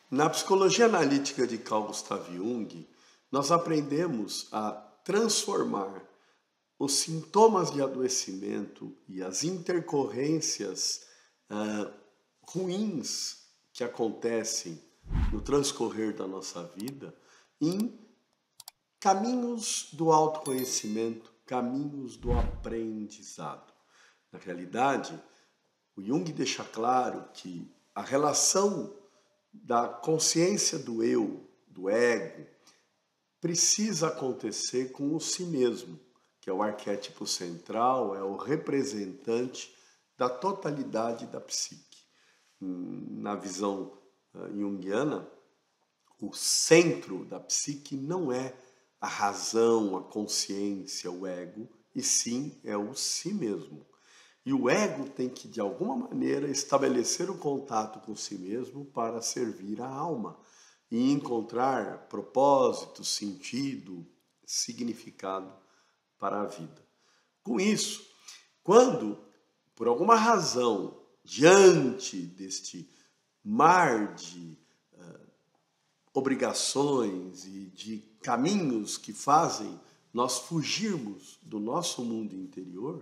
Na psicologia analítica de Carl Gustav Jung, nós aprendemos a transformar os sintomas de adoecimento e as intercorrências ruins que acontecem no transcorrer da nossa vida em caminhos do autoconhecimento, caminhos do aprendizado. Na realidade, o Jung deixa claro que a relação da consciência do eu, do ego, precisa acontecer com o si mesmo, que é o arquétipo central, é o representante da totalidade da psique. Na visão junguiana, o centro da psique não é a razão, a consciência, o ego, e sim é o si mesmo. E o ego tem que, de alguma maneira, estabelecer o contato com si mesmo para servir a alma e encontrar propósito, sentido, significado para a vida. Com isso, quando, por alguma razão, diante deste mar de obrigações e de caminhos que fazem nós fugirmos do nosso mundo interior,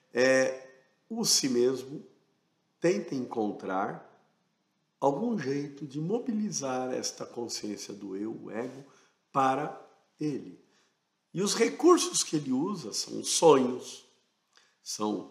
o si mesmo tenta encontrar algum jeito de mobilizar esta consciência do eu, o ego, para ele. E os recursos que ele usa são sonhos, são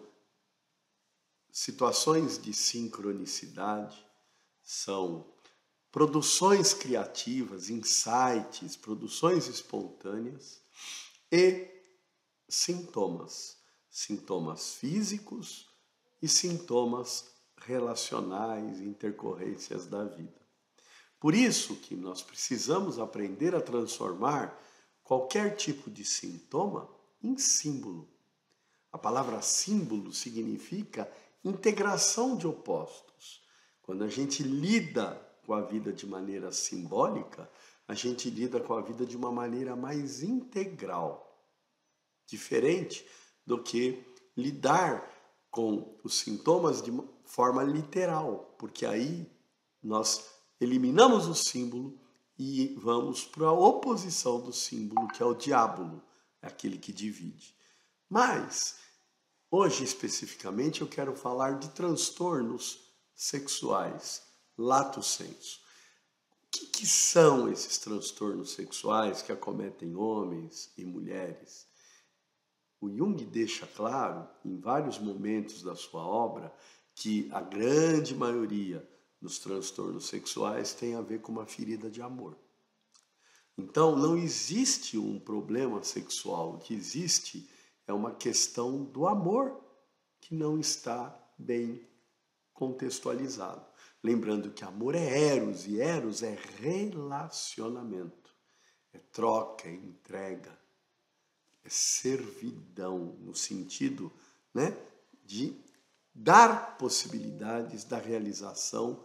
situações de sincronicidade, são produções criativas, insights, produções espontâneas e sintomas. Sintomas físicos e sintomas relacionais, intercorrências da vida. Por isso que nós precisamos aprender a transformar qualquer tipo de sintoma em símbolo. A palavra símbolo significa integração de opostos. Quando a gente lida com a vida de maneira simbólica, a gente lida com a vida de uma maneira mais integral, diferente do que lidar com os sintomas de forma literal, porque aí nós eliminamos o símbolo e vamos para a oposição do símbolo, que é o diábolo, aquele que divide. Mas, hoje especificamente, eu quero falar de transtornos sexuais, lato sensu. O que são esses transtornos sexuais que acometem homens e mulheres? O Jung deixa claro, em vários momentos da sua obra, que a grande maioria dos transtornos sexuais tem a ver com uma ferida de amor. Então, não existe um problema sexual. O que existe é uma questão do amor que não está bem contextualizado. Lembrando que amor é eros, e eros é relacionamento, é troca, é entrega. É servidão, no sentido, de dar possibilidades da realização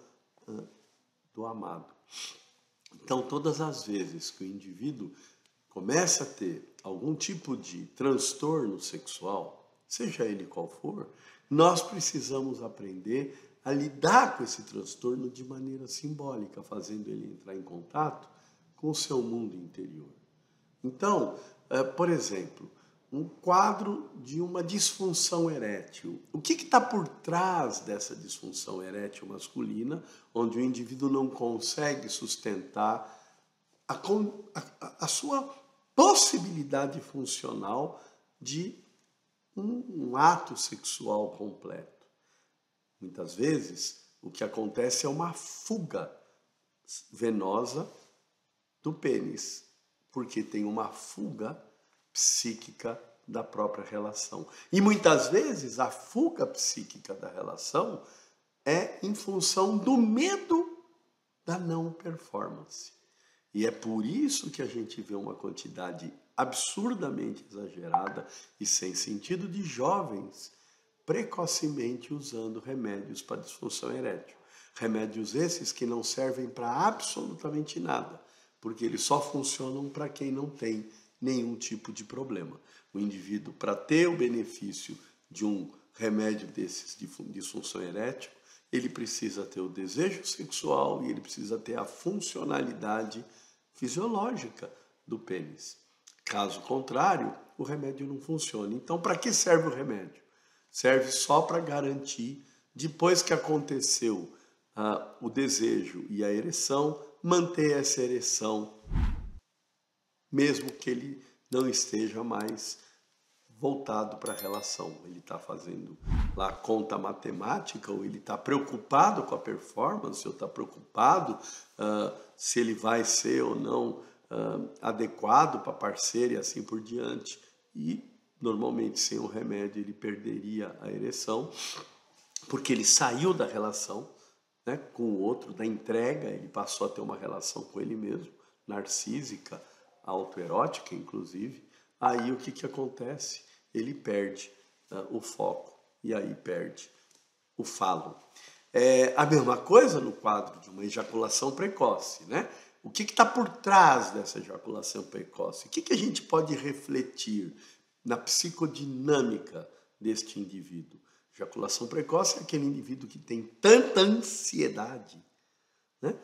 do amado. Então, todas as vezes que o indivíduo começa a ter algum tipo de transtorno sexual, seja ele qual for, nós precisamos aprender a lidar com esse transtorno de maneira simbólica, fazendo ele entrar em contato com o seu mundo interior. Então, por exemplo, um quadro de uma disfunção erétil. O que está por trás dessa disfunção erétil masculina, onde o indivíduo não consegue sustentar a sua possibilidade funcional de um ato sexual completo? Muitas vezes, o que acontece é uma fuga venosa do pênis, porque tem uma fuga psíquica da própria relação. E muitas vezes a fuga psíquica da relação é em função do medo da não performance. E é por isso que a gente vê uma quantidade absurdamente exagerada e sem sentido de jovens precocemente usando remédios para disfunção erétil. Remédios esses que não servem para absolutamente nada, porque eles só funcionam para quem não tem nenhum tipo de problema. O indivíduo, para ter o benefício de um remédio desses de disfunção erétil, ele precisa ter o desejo sexual e ele precisa ter a funcionalidade fisiológica do pênis. Caso contrário, o remédio não funciona. Então, para que serve o remédio? Serve só para garantir, depois que aconteceu o desejo e a ereção, manter essa ereção, mesmo que ele não esteja mais voltado para a relação. Ele está fazendo lá a conta matemática, ou ele está preocupado com a performance, ou está preocupado se ele vai ser ou não adequado para a parceira e assim por diante. E, normalmente, sem o remédio, ele perderia a ereção, porque ele saiu da relação, né, com o outro, da entrega, ele passou a ter uma relação com ele mesmo, narcísica, autoerótica, inclusive. Aí o que acontece? Ele perde o foco e aí perde o falo. É a mesma coisa no quadro de uma ejaculação precoce, né? O que está por trás dessa ejaculação precoce? O que a gente pode refletir na psicodinâmica deste indivíduo? Ejaculação precoce é aquele indivíduo que tem tanta ansiedade, né,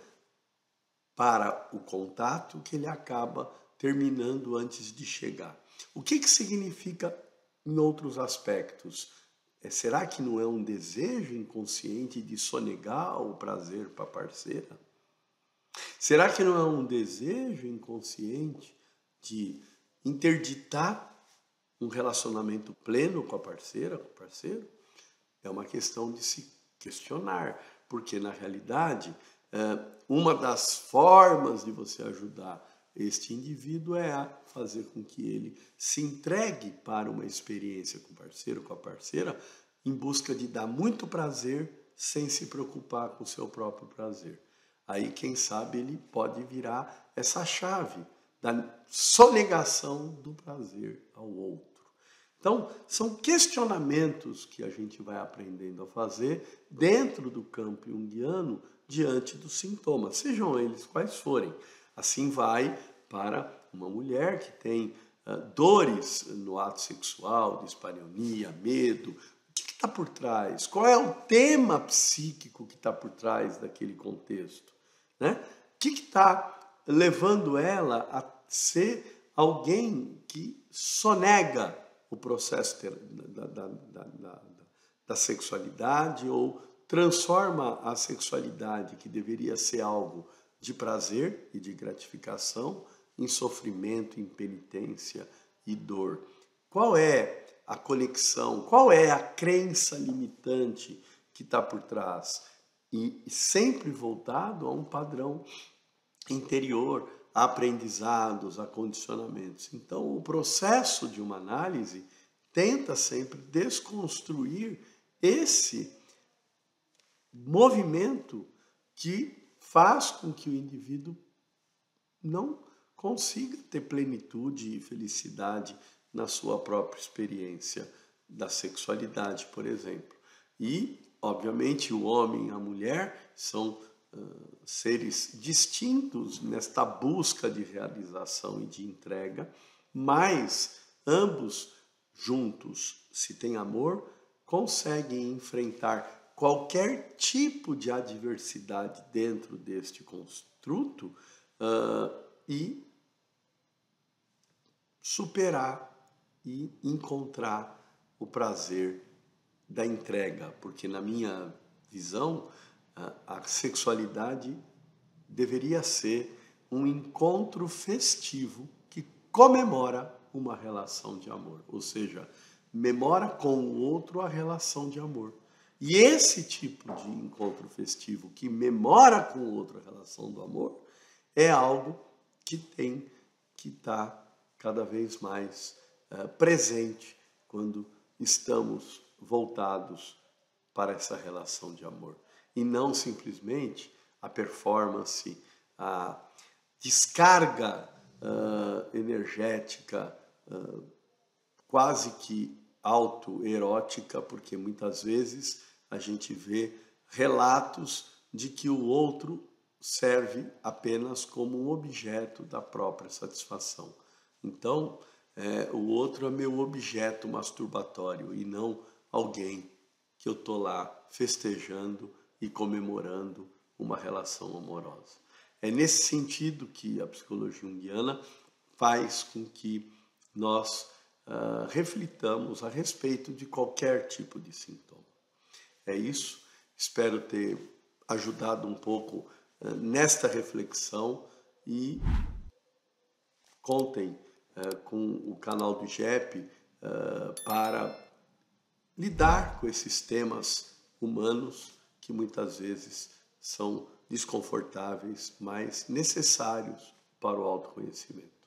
para o contato que ele acaba terminando antes de chegar. O que significa em outros aspectos? Será que não é um desejo inconsciente de sonegar o prazer para a parceira? Será que não é um desejo inconsciente de interditar um relacionamento pleno com a parceira, com o parceiro? É uma questão de se questionar, porque na realidade, uma das formas de você ajudar este indivíduo é a fazer com que ele se entregue para uma experiência com o parceiro, com a parceira, em busca de dar muito prazer sem se preocupar com o seu próprio prazer. Aí, quem sabe, ele pode virar essa chave da sonegação do prazer ao outro. Então, são questionamentos que a gente vai aprendendo a fazer dentro do campo junguiano diante dos sintomas, sejam eles quais forem. Assim vai para uma mulher que tem dores no ato sexual, dispareunia, medo. O que está por trás? Qual é o tema psíquico que está por trás daquele contexto, né? O que está levando ela a ser alguém que sonega o processo da sexualidade, ou transforma a sexualidade, que deveria ser algo de prazer e de gratificação, em sofrimento, impenitência e dor? Qual é a conexão? Qual é a crença limitante que está por trás? E sempre voltado a um padrão interior, a aprendizados, a condicionamentos. Então, o processo de uma análise tenta sempre desconstruir esse movimento que faz com que o indivíduo não consiga ter plenitude e felicidade na sua própria experiência da sexualidade, por exemplo. E, obviamente, o homem e a mulher são seres distintos nesta busca de realização e de entrega, mas ambos juntos, se tem amor, conseguem enfrentar qualquer tipo de adversidade dentro deste construto e superar e encontrar o prazer da entrega, porque na minha visão a sexualidade deveria ser um encontro festivo que comemora uma relação de amor, ou seja, memora com o outro a relação de amor. E esse tipo de encontro festivo que memora com o outro a relação do amor é algo que tem que estar cada vez mais presente quando estamos voltados para essa relação de amor. E não simplesmente a performance, a descarga energética quase que autoerótica, porque muitas vezes a gente vê relatos de que o outro serve apenas como um objeto da própria satisfação. Então, o outro é meu objeto masturbatório e não alguém que eu estou lá festejando e comemorando uma relação amorosa. É nesse sentido que a psicologia junguiana faz com que nós reflitamos a respeito de qualquer tipo de sintoma. É isso, espero ter ajudado um pouco nesta reflexão e contem com o canal do IGEP para lidar com esses temas humanos que muitas vezes são desconfortáveis, mas necessários para o autoconhecimento.